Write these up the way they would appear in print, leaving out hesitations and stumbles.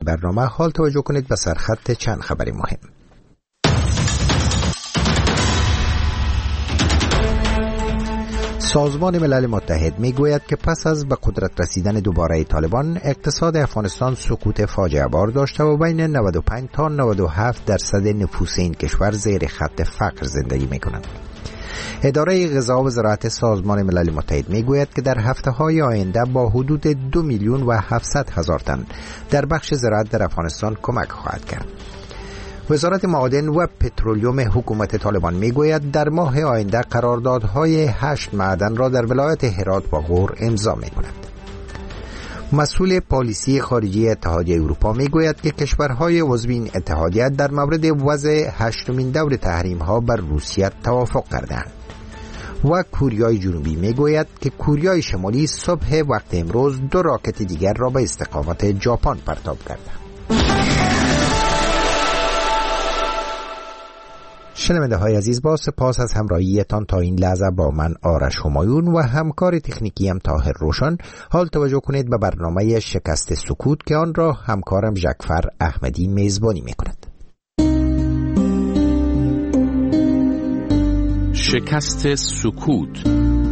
برنامه حال توجه کنید به سرخط چند خبر مهم. سازمان ملل متحد میگوید که پس از به قدرت رسیدن دوباره طالبان، اقتصاد افغانستان سقوط فاجعه بار داشته و بین 95 تا 97% نفوس این کشور زیر خط فقر زندگی میکنند. اداره غذا و زراعت سازمان ملل متحد میگوید که در هفته‌های آینده با حدود 2,700,000 تن در بخش زراعت در افغانستان کمک خواهد کرد. وزارت معادن و پترولیوم حکومت طالبان میگوید در ماه آینده قراردادهای 8 معدن را در ولایت هرات و غور امضا میکند. مسئول پالیسی خارجی اتحادیه اروپا میگوید که کشورهای عضو این اتحادیه در مورد وضع 8مین دور تحریم‌ها بر روسیه توافق کردند. و کوریای جنوبی میگوید که کوریای شمالی صبح وقت امروز 2 راکت دیگر را به استقامت ژاپن پرتاب کرد. شنونده های عزیز، با سپاس از همراهیتان تا این لحظه با من آرش همایون و همکار تکنیکیم طاهر روشن. حال توجه کنید به برنامه شکست سکوت که آن را همکارم ژکفر احمدی میزبانی میکند. شکست سکوت.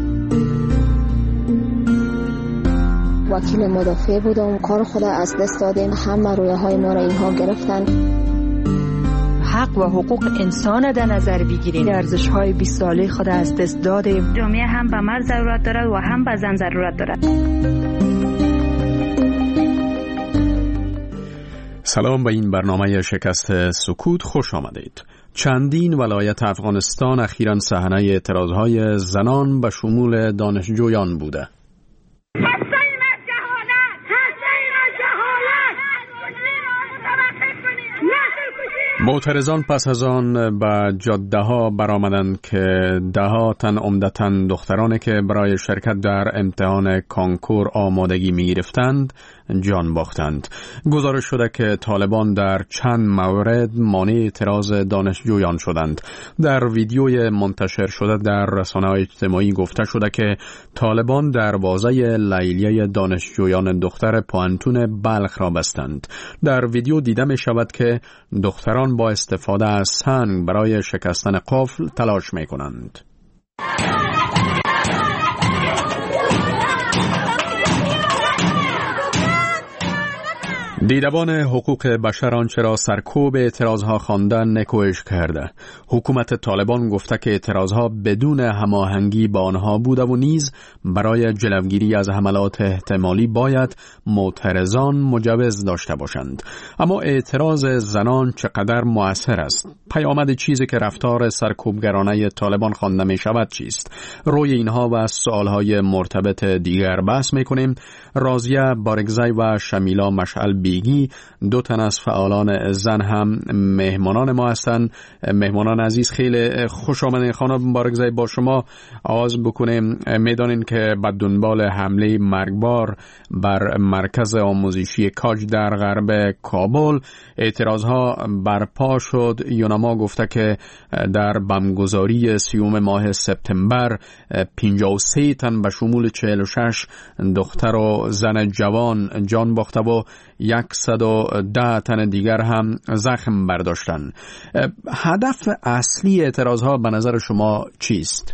وکیل مدافع بودم، کار خود از دست دادیم، همه رویاهای ما را اینها گرفتن. حق و حقوق انسان در نظر بگیریم، ارزش‌های 20 ساله خود از دست دادیم. جامعه هم به مرد ضرورت دارد و هم به زن ضرورت دارد. سلام به این برنامه شکست سکوت خوش آمدید. چندین ولایت افغانستان اخیراً صحنه اعتراضهای زنان به شمول دانشجویان بوده. معترضان پس از آن به جاده ها برآمدند که 10 تن عمدتاً دخترانی که برای شرکت در امتحان کانکور آمادگی می گرفتند جان باختند. گزارش شده که طالبان در چند مورد مانع اعتراض دانشجویان شدند. در ویدیوی منتشر شده در رسانه‌های اجتماعی گفته شده که طالبان دروازه لیلیه دانشجویان دختر پوهنتون بلخ را بستند. در ویدیو دیده می شود که دختران با استفاده از سنگ برای شکستن قفل تلاش می کنند. دیدبان حقوق بشر آنچه را سرکوب اعتراضها خواندن نکوهش کرده. حکومت طالبان گفته که اعتراضها بدون هماهنگی با آنها بوده و نیز برای جلوگیری از حملات احتمالی باید معترضان مجوز داشته باشند. اما اعتراض زنان چقدر مؤثر است؟ پیامد چیزی که رفتار سرکوبگرانه طالبان خوانده می شود چیست؟ روی اینها و سوالهای مرتبط دیگر بحث می کنیم. راضیه بارگزی و شمیلا مشعل بیگی 2 تن از فعالان زن هم مهمانان ما هستند. مهمانان عزیز خیلی خوش آمدین. خانم بارگزی با شما آغاز بکنیم. میدانین که به دنبال حمله مرگبار بر مرکز آموزشی کاج در غرب کابل اعتراضها برپا شد. یونما گفته که در بمبگذاری 30 ماه سپتامبر 53 تن به شمول 46 دختر و زن جوان جان باخته و 110 تن دیگر هم زخم برداشتن. هدف اصلی اعتراضها به نظر شما چیست؟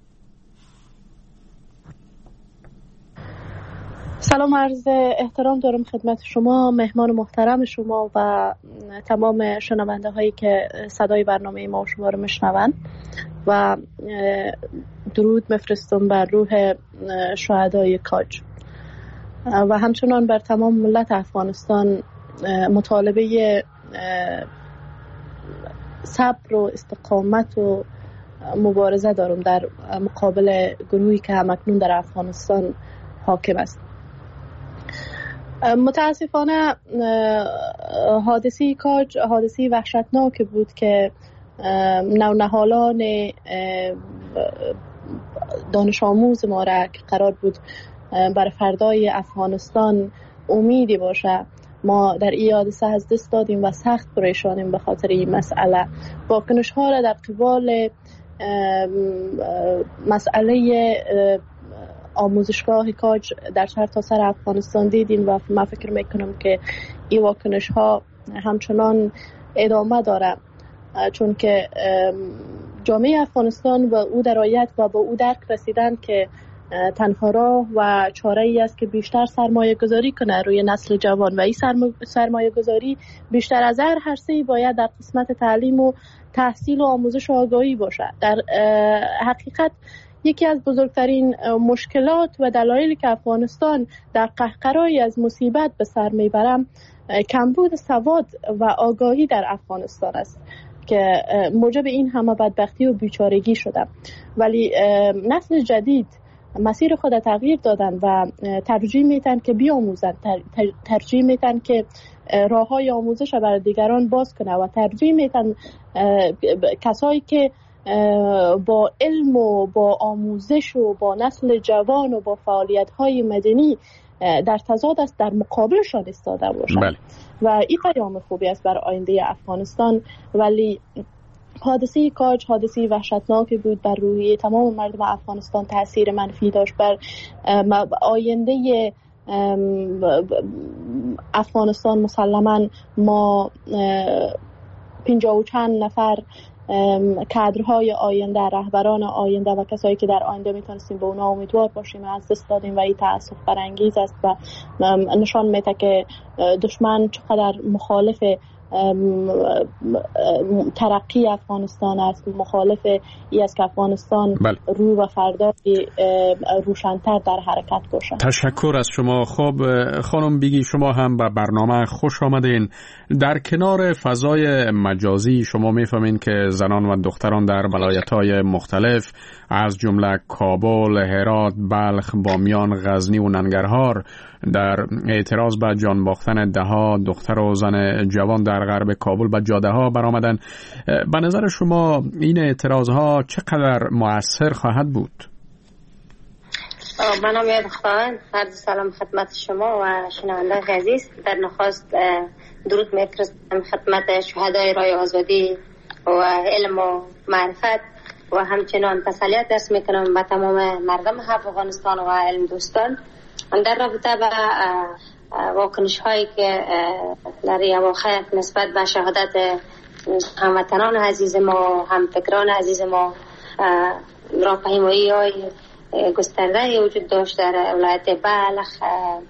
سلام، عرض احترام دارم خدمت شما، مهمان محترم شما و تمام شنونده هایی که صدای برنامه ما و شما رو میشنوند و درود میفرستم بر روح شهدای کاج و همچنان بر تمام ملت افغانستان. مطالبه صبر و استقامت و مبارزه دارم در مقابل گروهی که همکنون در افغانستان حاکم است. متاسفانه حادثه کاج حادثه وحشتناک بود که نونهالان دانش آموز ما را که قرار بود برای فردای افغانستان امیدی باشه، ما در این حادثه از دست دادیم و سخت پریشانیم به خاطر این مسئله. واکنش ها را در قبال مسئله آموزشگاه کاج در سرتاسر افغانستان دیدیم و من فکر میکنم که این واکنش ها همچنان ادامه داره، چون که جامعه افغانستان و او درایت و با او درک رسیدن که تنها راه و چاره ای است که بیشتر سرمایه گذاری کنه روی نسل جوان و این سرمایه گذاری بیشتر از هر عرصه‌ای باید در قسمت تعلیم و تحصیل و آموزش و آگاهی باشه. در حقیقت یکی از بزرگترین مشکلات و دلایلی که افغانستان در قهقرایی از مصیبت به سر میبرم کمبود سواد و آگاهی در افغانستان است که موجب این همه بدبختی و بیچارگی شده. ولی نسل جدید مسیر خود تغییر دادن و ترجیح میتن که بیاموزن، ترجیح میتن که راههای آموزش برای دیگران باز کنه و ترجیح میتن کسایی که با علم و با آموزش و با نسل جوان و با فعالیت‌های مدنی در تضاد است در مقابلشان ایستاده باشند. بله. و این پیام خوبی است برای آینده افغانستان. ولی حادثه کاج حادثه وحشتناکی بود بر روی تمام مردم افغانستان، تاثیر منفی داشت بر آینده افغانستان. مسلماً ما 50 و چند نفر کادرهای آینده، رهبران آینده و کسایی که در آینده میتونستیم به اونا امیدوار باشیم از دست دادیم و این تأسف برانگیز است و نشان میده که دشمن چقدر مخالف ترقی افغانستان است، مخالف ای است که افغانستان روی و فردا روشن‌تر در حرکت باشد. تشکر از شما. خب خانم بیگی، شما هم به برنامه خوش آمدین. در کنار فضای مجازی شما میفهمین که زنان و دختران در ولایت‌های مختلف از جمله کابل، هرات، بلخ، بامیان، غزنی و ننگرهار در اعتراض به جان باختن ده‌ها دختر و زن جوان در غرب کابل به جاده‌ها برآمدن. به نظر شما این اعتراض‌ها چقدر مؤثر خواهد بود؟ من نام خداوند، عرض سلام خدمت شما و شنوندگان عزیز. در نخست درود می‌فرستم خدمت شهدای راه آزادی و علم و معرفت و همچنان تسلیت درس میکنم به تمام مردم افغانستان و علم دوستان در رابطه با واکنش هایی که در اواخر نسبت به شهادت هموطنان عزیز ما، همفکران عزیز ما راهپیمایی های گسترده وجود داشت در ولایت بلخ،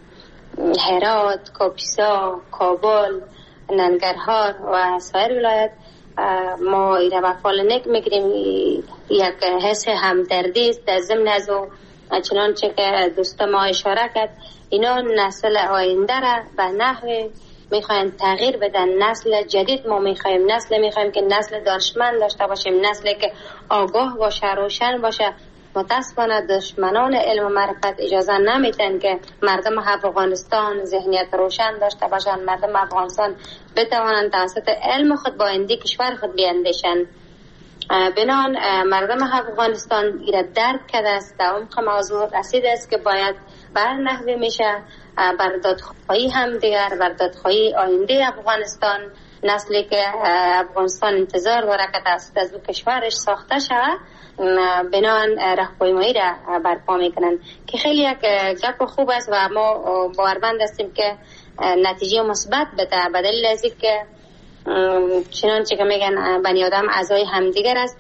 هرات، کاپیسا، کابل، ننگرهار و سایر ولایت. ما ایره به فال نک میگیریم. یک حس همدردی است در ضمن از او، چنانچه که دوست ما اشاره کرد، اینا نسل آینده را به نحوی میخواین تغییر بدن. نسل جدید ما میخوایم که نسل دانشمند داشته باشیم، نسلی که آگاه باشه، روشن باشه. متاسفانه دشمنان علم و معرفت اجازه نمیدن که مردم افغانستان ذهنیت روشن داشته باشند، مردم افغانستان بتوانند توسط علم خود با آینده کشور خود بیاندیشند. بنان مردم افغانستان ایره درک کرده است، در عمق موضوع رسیده است که باید بر نحوی میشه بر دادخواهی هم دیگر، بر دادخواهی آینده افغانستان، نسلی که افغانستان انتظار داره که توسط از کشورش ساخته شود، بنان راهپیمایی را برپا میکنن که خیلی یک گپ خوب است و ما باورمند هستیم که نتیجه مثبت بده، به دلیل از اینکه چنانچه که میگن بنی آدم اعضای همدیگر است.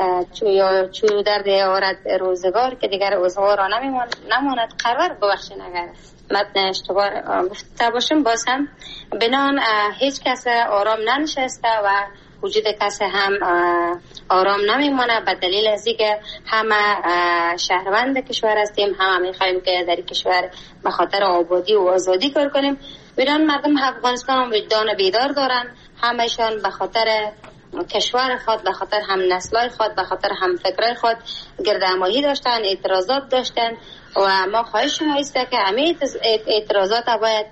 چو درد آورد روزگار که دیگر عضوها را نماند قرار. ببخشید اگر متن اشتباه گفته باشم. باز هم بنان هیچ کس آرام ننشسته و وجود کس هم آرام نمیمانه، به دلیل از اینکه همه شهروند کشور هستیم، همه میخوایم که در کشور به خاطر آبادی و آزادی کار کنیم. بنان مردم افغانستان وجدان بیدار دارن، همهشان به خاطر کشور خود، به خاطر هم نسلای خود، به خاطر هم فکرای خود گردهمایی داشتن، اعتراضات داشتن و ما خواهش ما است که همه اعتراضات باید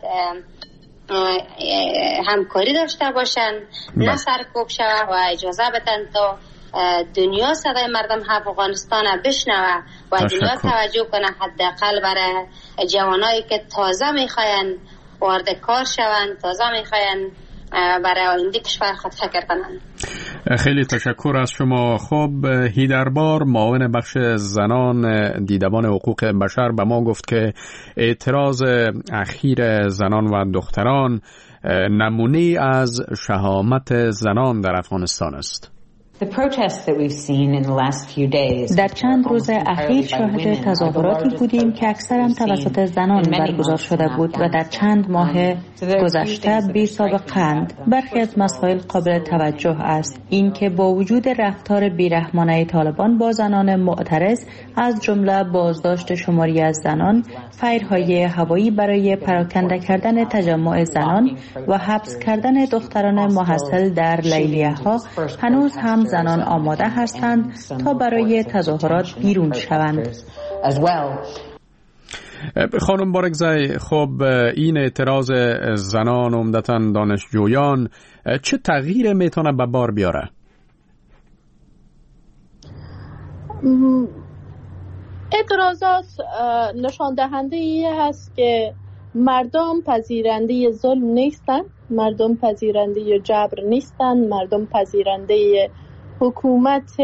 همکاری داشته باشن، نه سرکوب شود و اجازه بدن تا دنیا صدای مردم افغانستان بشنوه و دنیا توجه کنه، حداقل برای جوانایی که تازه میخواین وارد کار شوند، تازه میخواین برای آینده کشور خود فکر کنند. خیلی تشکر از شما. خب هیدربار معاون بخش زنان دیدبان حقوق بشر به ما گفت که اعتراض اخیر زنان و دختران نمونه از شهامت زنان در افغانستان است. در چند روز اخیر شاهد تظاهراتی بودیم که اکثرا توسط زنان برگزار شده بود و در چند ماه گذشته بی سابقه‌اند. برخی از مسائل قابل توجه است. این که با وجود رفتار بیرحمانه طالبان با زنان معترض، از جمله بازداشت شماری از زنان، فایرهای هوایی برای پراکنده کردن تجمع زنان و حبس کردن دختران محصل در لیلیه‌ها، هنوز هم زنان آماده هستند تا برای تظاهرات بیرون شوند. خانم بارگزای، خب این اعتراض زنان عمدتاً دانشجویان چه تغییر میتونه به بار بیاره؟ اعتراضات نشان دهنده ای هست که مردم پذیرنده ظلم نیستند، مردم پذیرنده جبر نیستند، مردم پذیرنده حکومت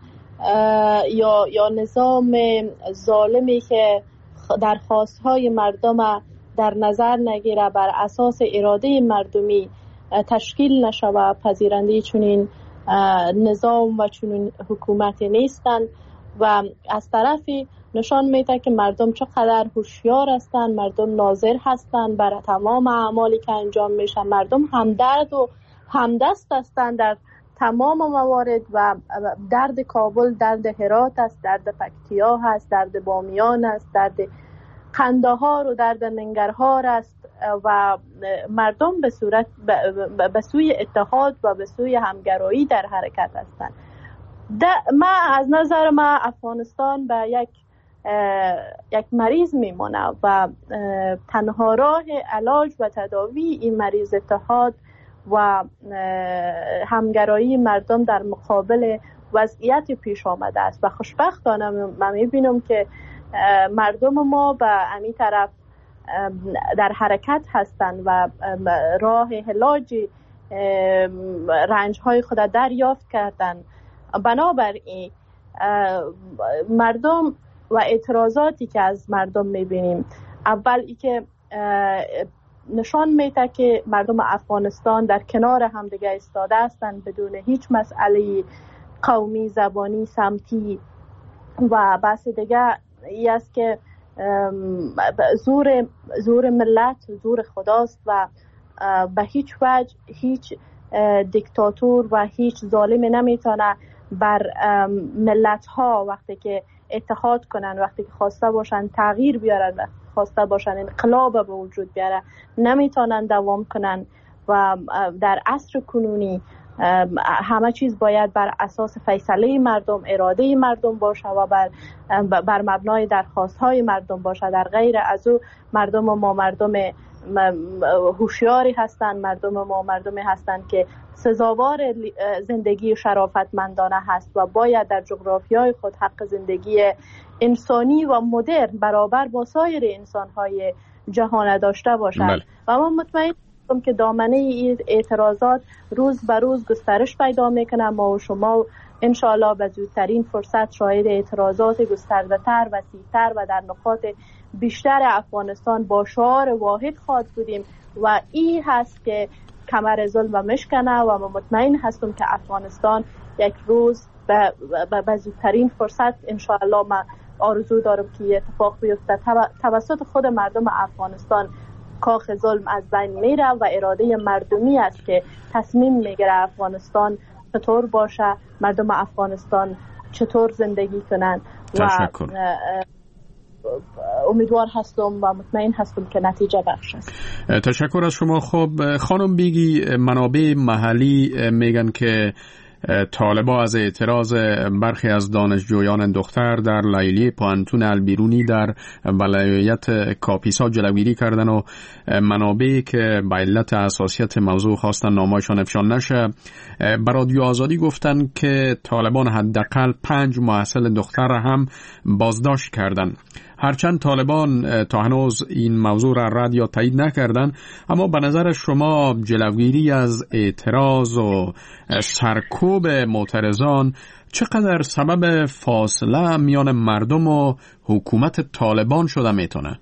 یا نظام ظالمی که درخواست‌های مردم در نظر نگیره، بر اساس اراده مردمی تشکیل نشود. پذیرنده چنین نظام و چنین حکومتی نیستند و از طرفی نشان میده که مردم چقدر هوشیار هستند، مردم ناظر هستند بر تمام اعمالی که انجام میشه، مردم همدرد و همدست هستند در تمام موارد و درد کابل درد هرات است، درد پکتیا هست، درد بامیان است، درد قندهار و درد ننگرهار است و مردم به سوی اتحاد و به سوی همگرایی در حرکت هستند. از نظر من افغانستان به یک مریض میمونه و تنها راه علاج و تداوی این مریض اتحاد و همگرایی مردم در مقابل وضعیت پیش آمده است و خوشبختانه من میبینم که مردم ما به همین طرف در حرکت هستند و راه علاج رنج‌های خود دریافت کردند. بنابراین مردم و اعتراضاتی که از مردم میبینیم، اول ای که نشان میده که مردم افغانستان در کنار هم دیگه ایستاده هستند بدون هیچ مسئله قومی، زبانی، سمتی و بحث دیگه ای است که زور ملت زور خداست و به هیچ وجه هیچ دیکتاتور و هیچ ظالم نمیتونه بر ملت ها وقتی که اتحاد کنن، وقتی که خواسته باشن تغییر بیارن، وقتی خواسته باشن انقلاب به وجود بیاره، نمیتونن دوام کنن و در عصر کنونی همه چیز باید بر اساس فیصله مردم، اراده مردم باشه و بر مبنای درخواست‌های مردم باشه. در غیر از او مردم ما مردم هوشیاری هستند، مردم ما مردمی هستند که سزاوار زندگی شرافتمندانه هست و باید در جغرافیای خود حق زندگی انسانی و مدرن برابر با سایر انسان‌های جهان داشته باشد. و من مطمئن که دامنه این اعتراضات روز به روز گسترش پیدا میکنه. ما و شما انشاءالله به زودترین فرصت شاهد اعتراضات گسترده‌تر، وسیع‌تر و در نقاط بیشتر افغانستان با شعار واحد خواهد بودیم و این هست که کمر ظلم مشکنه و من مطمئن هستم که افغانستان یک روز به زودترین فرصت انشاءالله من آرزو دارم که اتفاق بیفته توسط خود مردم افغانستان کاخ ظلم از بین میره و اراده مردمی است که تصمیم میگیره افغانستان چطور باشه، مردم افغانستان چطور زندگی کنن و امیدوار هستم و مطمئن هستم که نتیجه بخش است. تشکر از شما. خب خانم بیگی، منابع محلی میگن که طالبا از اعتراض برخی از دانشجویان دختر در لیلی پوهنتون البیرونی در ولایت کاپیسا جلوگیری کردن و منابعی که به علت حساسیت موضوع خواستن نامه‌شان افشا نشه به رادیو آزادی گفتن که طالبان حداقل 5 محصل دختر هم بازداشت کردن. هرچند طالبان تا هنوز این موضوع را رد یا تایید نکردن، اما به نظر شما جلوگیری از اعتراض و سرکوب معترضان چقدر سبب فاصله میان مردم و حکومت طالبان شده میتونه؟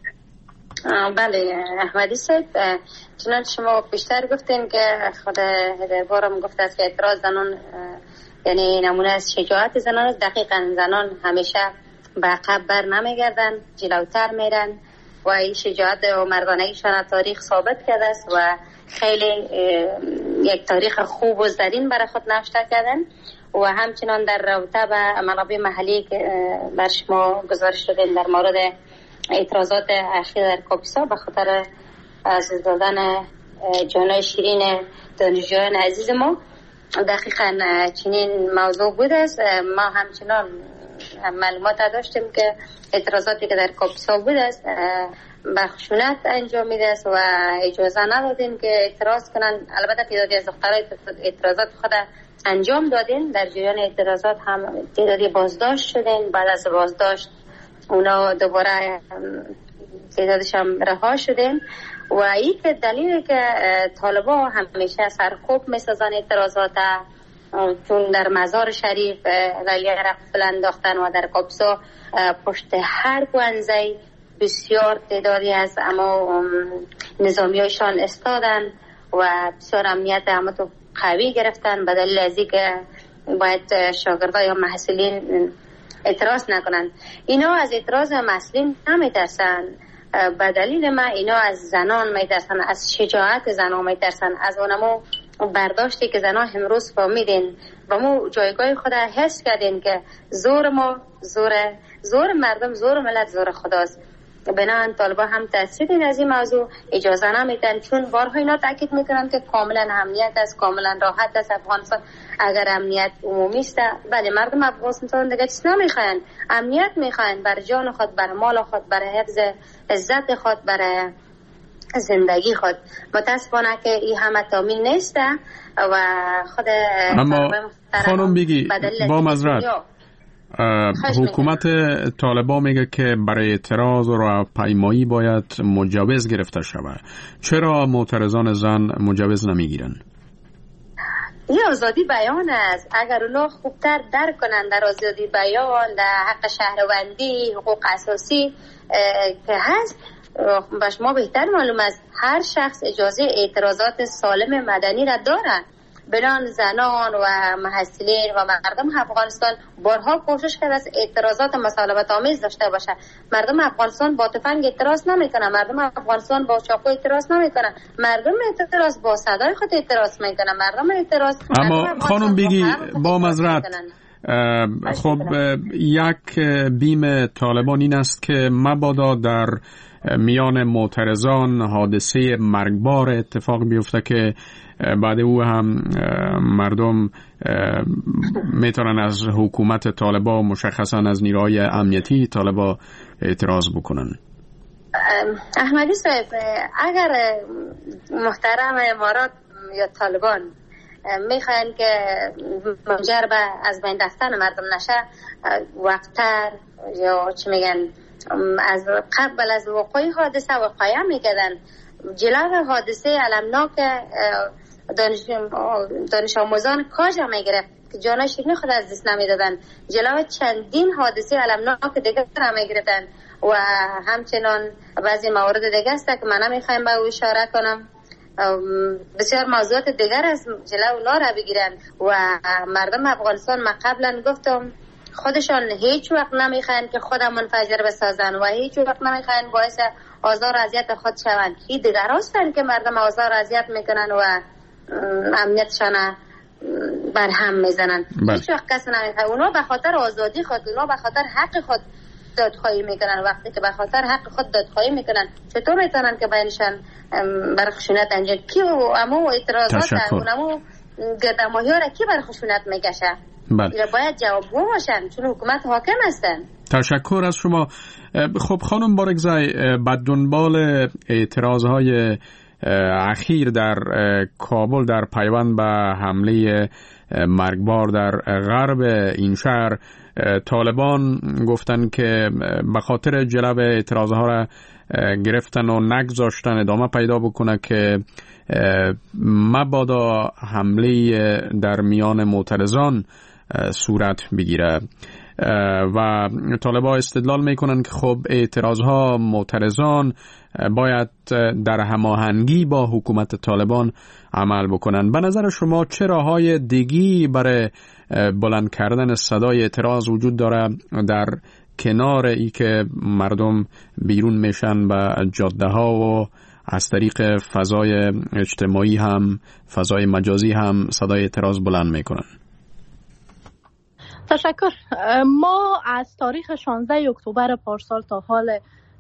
بله احمدی صاحب، چنانچه شما بیشتر گفتین که خود هدایت‌بارم گفته است که اعتراض زنان یعنی نمونه از شجاعت زنان است. دقیقاً زنان همیشه به عقب بر نمیگردن، جلوتر میرن و این شجاعت و مردانگیشان تاریخ ثابت کرده است و خیلی یک تاریخ خوب و زرین برای خود نوشته کردن. و همچنان در رابطه به منابع محلی که بر شما گزارش دادین در مورد اعتراضات اخیر در کاپیسا به خاطر از دادن جانای شیرین دانشجویان عزیز ما، دقیقاً چنین موضوع بود است. ما همچنان معلومات داشتیم که اعتراضاتی که در کاپیسا بود است به خشونت انجام میده است و اجازه ندادیم که اعتراض کنن. البته تعدادی از دخترای اعتراضات خود انجام دادین، در جریان اعتراضات هم تعدادی بازداشت شدن. بعد از بازداشت اونا دوباره تعدادشان رها شدن و این که دلیلی که طالبا همیشه سرکوب میسازن اعتراضات، چون در مزار شریف لیلی رقفل انداختن و در کاپیسا پشت هر گونزه بسیار تعدادی از اما نظامیایشان استادن و بسیار امنیت اما تو قوی گرفتن به دلیل از اینکه باید شاگردان یا محصلین اعتراض نکنن. اینا از اعتراض محصلین نمیترسن، به دلیل ما اینا از زنان میترسن، از شجاعت زنان میترسن، از اونمو برداشتی که زنان امروز فهمیدین و مو جایگاه خود حس کردین که زور ما زور مردم، زور ملت زور خداست. بنابراین طالبا هم تاثیر از این موضوع اجازه نمیدن، چون بارها اینا تاکید میکنن که کاملا امنیت است، کاملا راحت است افغانستان. اگر امنیت عمومی است، بله مردم افغانستان دیگه چیز نمیخواین، امنیت میخواین برای جان خود، برای مال خود، برای حفظ عزت خود، برای زندگی خود. متاسفانه که این همه تامین نیست و خود اما خانم بگی با معذرت حکومت طالبان میگه که برای اعتراض و راهپیمایی باید مجوز گرفته شود. چرا معترضان زن مجوز نمیگیرن؟ این آزادی بیان است. اگر اونا خوبتر درک کنن در آزادی بیان، در حق شهروندی، حقوق اساسی که هست، به شما بهتر معلوم است هر شخص اجازه اعتراضات سالم مدنی را دارد. بنان زنان و محصلین و مردم افغانستان بارها کوشش کرده است اعتراضات مصالحت آمیز داشته باشه. مردم افغانستان با تفنگ اعتراض نمیکنن، مردم افغانستان با چاقو اعتراض نمیکنن، مردم اعتراض با صدای خود اعتراض میکنن، مردم اعتراض. اما خانم بگی با معذرت، خب یک بیم طالبان این است که مبادا در میان معترضان حادثه مرگبار اتفاق بیفته که بعد او هم مردم میتونن از حکومت طالبان، مشخصا از نیروهای امنیتی طالبان اعتراض بکنن. احمدی صاحب، اگر محترم امارات یا طالبان میخواین که منجر به از بین رفتن مردم نشه، وقتر یا چی میگن از قبل از وقوع حادثه وقایع میکردن. جلو حادثه علمناک دانش آموزان کاج میگرفت که جانای شیرین خود از دست نمیدادن. جلو چندین حادثه علمناک دیگر هم میگرفتن و همچنان بعضی موارد دیگر است که من نمیخوایم به او اشاره کنم. بسیار موضوعات دیگر از جلو اونا را بگیرن و مردم افغانستان ما قبلا گفتم خودشان هیچ وقت نمیخواین که خودم منفجر بسازن و هیچ وقت نمیخواین باعث آزار و اذیت خود شوند. این دیگر هستن که مردم آزار و اذیت میکنن و امنیتشان برهم میزنن. هیچ وقت کسی نمیخواد. اونا به خاطر آزادی خود، اونا به خاطر حق خود دادخواهی میکنن. وقتی که به خاطر حق خود دادخواهی میکنن، چطور میتونن که بینشان بر خشونت انجام کی و امو اعتراضات اونمو گردماهی ها را کی بر خشونت میکشه؟ باید جوابگو باشن، چون حکومت حاکم هستن. تشکر از شما. خب خانم بارگزای، بعد دنبال اعتراضهای اخیر در کابل در پیوند به حمله مرگبار در غرب این شهر. طالبان گفتن که به خاطر جلب اعتراضها را گرفتن و نگذاشتن ادامه پیدا بکنه که مبادا حمله در میان معترضان صورت بگیره و طالبان استدلال میکنن که خب اعتراضها معترضان باید در هماهنگی با حکومت طالبان عمل بکنن. به نظر شما چه راههای دیگی برای بلند کردن صدای اعتراض وجود داره در کنار ای که مردم بیرون میشن به جاده ها و از طریق فضای اجتماعی هم فضای مجازی هم صدای اعتراض بلند میکنن؟ تشکر. ما از تاریخ 16 اکتبر پارسال تا حال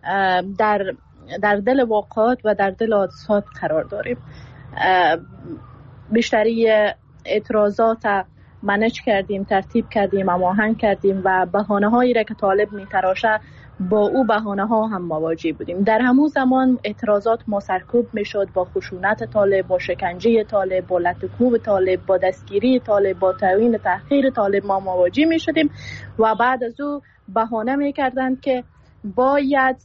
در دل واقعات و در دل حادثات قرار داریم. بیشتری اعتراضات منیج کردیم، ترتیب کردیم، هماهنگ کردیم و بهانه هایی را که طالب میتراشه با او بهانه ها هم مواجه بودیم. در همون زمان اعتراضات ما سرکوب میشد با خشونت طالب، با شکنجه طالب، با لطم‌کوب طالب، با دستگیری طالب، با تعیین تحقیر طالب ما مواجه میشدیم و بعد از او بهانه میکردند که باید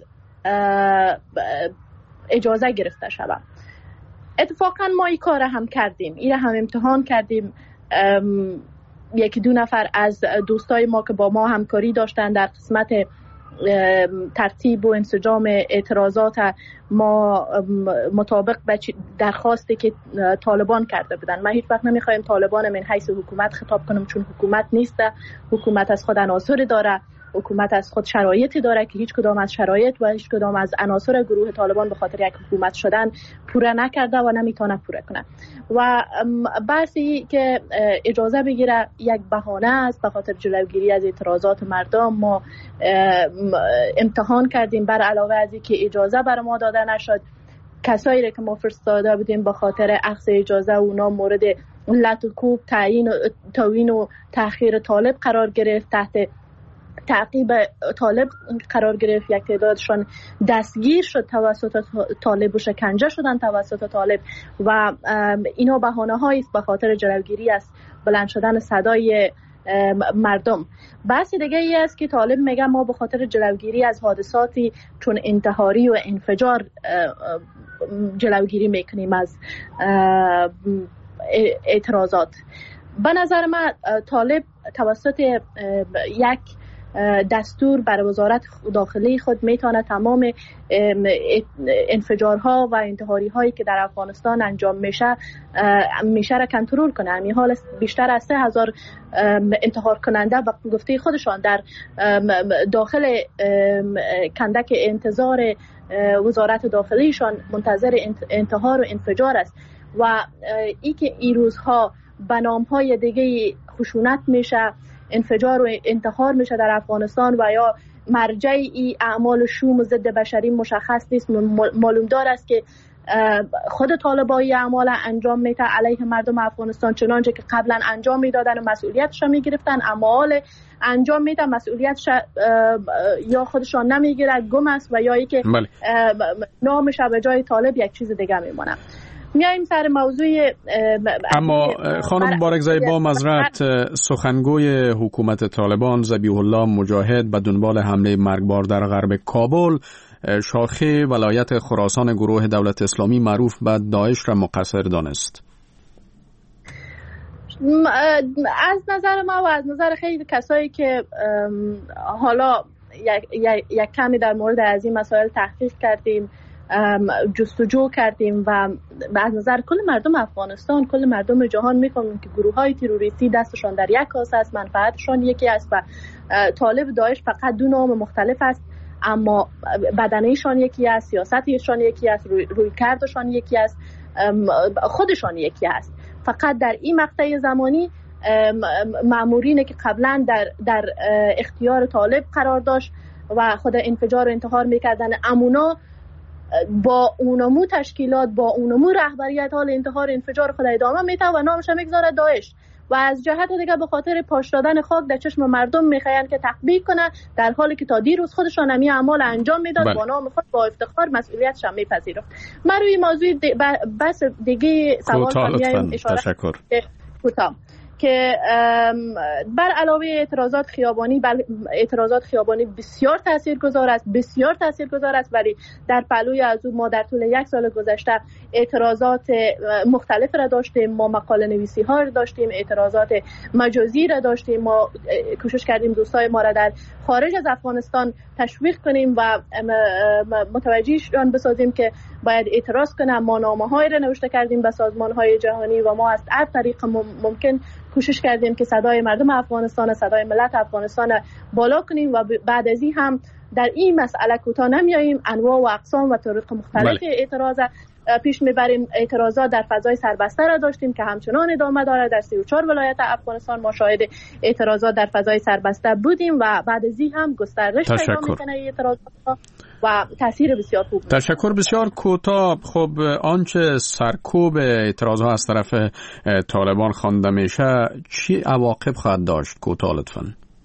اجازه گرفته شود. اتفاقا ما این کار هم کردیم، این هم امتحان کردیم. یکی دو نفر از دوستای ما که با ما همکاری داشتن در قسمت ترتیب و انسجام اعتراضات ما مطابق به درخواستی که طالبان کرده بودن. من هیچ وقت نمیخوایم طالبان من حیث حکومت خطاب کنم، چون حکومت نیست. حکومت از خود عناصر داره، حکومت از خود شرایطی داره که هیچ کدام از شرایط و هیچ کدام از عناصر گروه طالبان به خاطر یک حکومت شدن پوره نکرده و نمیتونه پوره کنه. و بحثی که اجازه بگیره یک بهانه است به خاطر جلوگیری از اعتراضات مردم. ما امتحان کردیم، بر علاوه از اینکه اجازه بر ما داده نشد، کسایی که ما فرستاده بودیم به خاطر اخذ اجازه اونا مورد لطم‌کوب، تعیین و تأخیر طالب قرار گرفت، تحت تعقیب طالب قرار گرفت. یک تعدادشان دستگیر شد توسط طالب و شکنجه شدن توسط طالب و اینا بهانه هایی است به خاطر جلوگیری از بلند شدن صدای مردم. بحث دیگه ای است که طالب میگه ما به خاطر جلوگیری از حادثاتی چون انتحاری و انفجار جلوگیری میکنیم از اعتراضات. به نظر من طالب توسط یک دستور بر وزارت داخلی خود میتونه تمام انفجارها و انتحاری هایی که در افغانستان انجام میشه را کنترل کنه. همین حال بیشتر از 3000 انتحار کننده و گفته خودشان در داخل کندک انتظار وزارت داخلیشان منتظر انتحار و انفجار است و ای که این روزها به نامهای دیگه خشونت میشه، انفجار و انتحار میشه در افغانستان و یا مرجع ای اعمال شوم و ضد بشری مشخص نیست. معلوم دار است که خود طالبای اعمال انجام میده علیه مردم افغانستان، چنانچه که قبلا انجام میدادن و مسئولیتش میگرفتن، اما حال انجام میدن مسئولیتش یا خودشان نمیگیره، گم است و یا ای که نامش به جای طالب یک چیز دیگه میمونه. میایم سر موضوع. اما خانم بارکزئی با معذرت، سخنگوی حکومت طالبان ذبیح الله مجاهد به دنبال حمله مرگبار در غرب کابل شاخه ولایت خراسان گروه دولت اسلامی معروف به داعش را مقصر دانست. از نظر ما و از نظر خیلی کسایی که حالا یک کمی در مورد از این مسائل تحقیق کردیم، جستجو کردیم و از نظر کل مردم افغانستان، کل مردم جهان می‌فهمیم که گروه‌های تروریستی دستشان در یک کاسه است، منفعتشان یکی است و طالب داعش فقط دو نام مختلف است، اما بدنه‌شان یکی است، سیاستشان یکی است، رویکردشان یکی است، خودشان یکی است. فقط در این مقطع زمانی مامورینی که قبلا در اختیار طالب قرار داشت و خود انفجار و انتحار می‌کردن، امونا با اونمو تشکیلات، با اونمو رهبریت حال انتحار انفجار خود ادامه میده و نامش میگذاره داعش و از جهت دیگه به خاطر پاش دادن خاک در چشم مردم میخواین که تطبیق کنه، در حالی که تا دیروز خودشان همی اعمال انجام میداد با نام خود با افتخار مسئولیتش هم میپذیرفت. من روی موضوع بس دیگه سوال کنم اشاره تشکر. که بر علاوه اعتراضات خیابانی بسیار تاثیرگذار است، ولی در پهلوی از او ما در طول 1 سال گذشته اعتراضات مختلف را داشتیم. ما مقاله نویسی ها را داشتیم، اعتراضات مجازی را داشتیم. ما کوشش کردیم دوستای ما را در خارج از افغانستان تشویق کنیم و متوجهشان بسازیم که باید اعتراض کنند. ما نامه‌های را نوشته کردیم به سازمان‌های جهانی و ما از هر طریق ممکن کوشش کردیم که صدای مردم افغانستان، صدای ملت افغانستان بالا کنیم و بعد از این هم در این مسئله کوتاه نمیاییم. انواع و اقسام و طرق مختلف اعتراض پیش میبریم. اعتراضات در فضای سربسته را داشتیم که همچنان ادامه داره. در 34 ولایت افغانستان ما شاهد اعتراضات در فضای سربسته بودیم و بعد از این هم گسترش پیدا میکنه اعتراضات و تاثیر بسیار خوب. تشکر. بسیار کوتاه، خب آنچه سرکوب اعتراض ها از طرف طالبان خوانده میشه چی عواقب خواهد داشت؟ کوتاه لطفاً.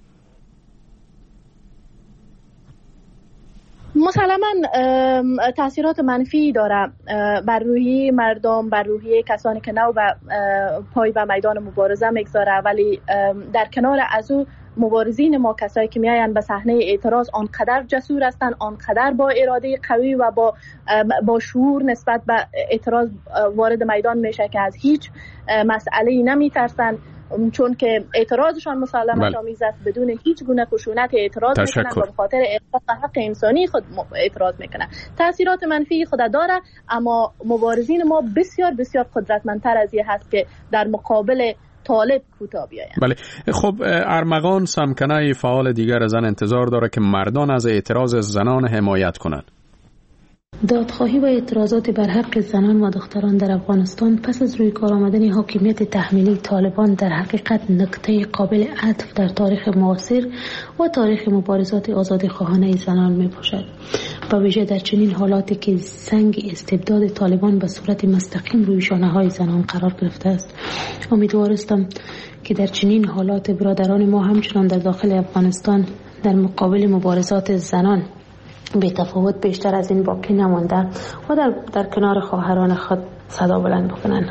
مسلماً تاثیرات منفی داره بر روحیه مردم، بر روحیه کسانی که نو به پای و میدان مبارزه میگذاره. ولی در کنار از او مبارزین ما، کسایی که میاین به صحنه اعتراض، آنقدر جسور هستند، آنقدر با اراده قوی و با شعور نسبت به اعتراض وارد میدان میشه که از هیچ مسئله‌ای نمیترسن، چون که اعتراضشان مسالمت آمیز است، بدون هیچ گونه خشونت اعتراض میکنن و به خاطر احقاق حق انسانی خود اعتراض میکنن. تاثیرات منفی خود داره، اما مبارزین ما بسیار بسیار قدرتمندتر از این هست که در مقابل طالب کوتاه بیاین. بله. خب ارمغان سمکنه، فعال دیگر زن، انتظار داره که مردان از اعتراض زنان حمایت کنند. دادخواهی و اعتراضات بر حق زنان و دختران در افغانستان پس از روی کار آمدن حاکمیت تحمیلی طالبان در حقیقت نکته قابل عطف در تاریخ معاصر و تاریخ مبارزات آزادیخواهانه زنان می باشد. با ویژه در چنین حالاتی که سنگ استبداد طالبان به صورت مستقیم روی شانه های زنان قرار گرفته است، امیدوارستم که در چنین حالات برادران ما همچنان در داخل افغانستان در مقابل مبارزات زنان به تفاوت بیشتر از این باقی نمانده و در کنار خواهران خود صدا بلند بکنن.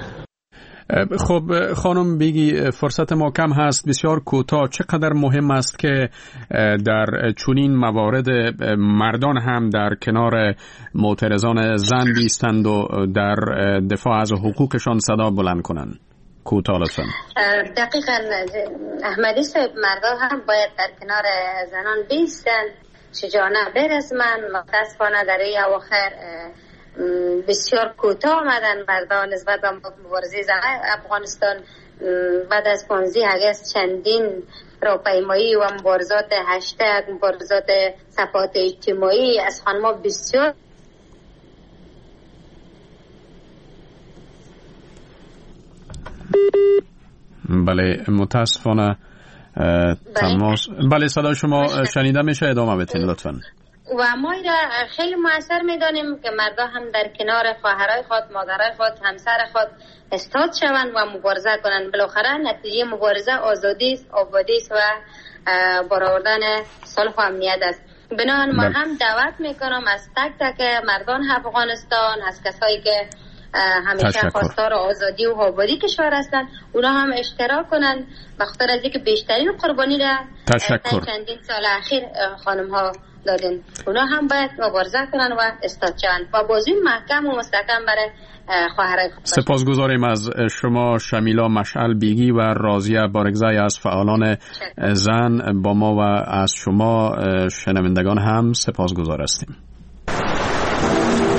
خب خانم بیگی، فرصت ما کم هست، بسیار کوتاه، چقدر مهم است که در چنین موارد مردان هم در کنار معترضان زن بیستند و در دفاع از حقوقشان صدا بلند کنند؟ کوتاه لطفاً. دقیقاً احمدی صاحب، مردان هم باید در کنار زنان بیستند، شجاعانه برسمن. متاسفانه در این اواخر بسیار کوتاه آمدن مردان نسبت به مبارزه زنان افغانستان. بعد از 15 اگست چندین راهپیمایی و مبارزات هشتگ، مبارزات صفحات اجتماعی از خانم‌ها بسیار بله متاسفانه تماس. بله صدای شما شنیده میشه، ادامه بدین لطفاً. و ما را خیلی موثر میدانیم که مردان هم در کنار خواهرای خود، مادرای خود، همسر خود استاد شوند و مبارزه کنند. بالاخره نتیجه مبارزه آزادی است، آبادی است و برآوردن صلح و امنیت است. بنابراین ما هم دعوت میکنم از تک تک مردان افغانستان، از کسایی که همیشه خواستار آزادی و آبادی کشور هستند، اونا هم اشتراک کنند، بخاطر از اینکه بیشترین قربانی را چندین سال اخیر خانم ها دادن. اونا هم باید مبارزه کنند و استاد شوند و بازوی محکم و مستحکم برای خواهرای خود. سپاسگزاریم از شما شمیلا مشعل بیگی و راضیه بارگزای از فعالان زن. با ما و از شما شنوندگان هم سپاسگزار هستیم.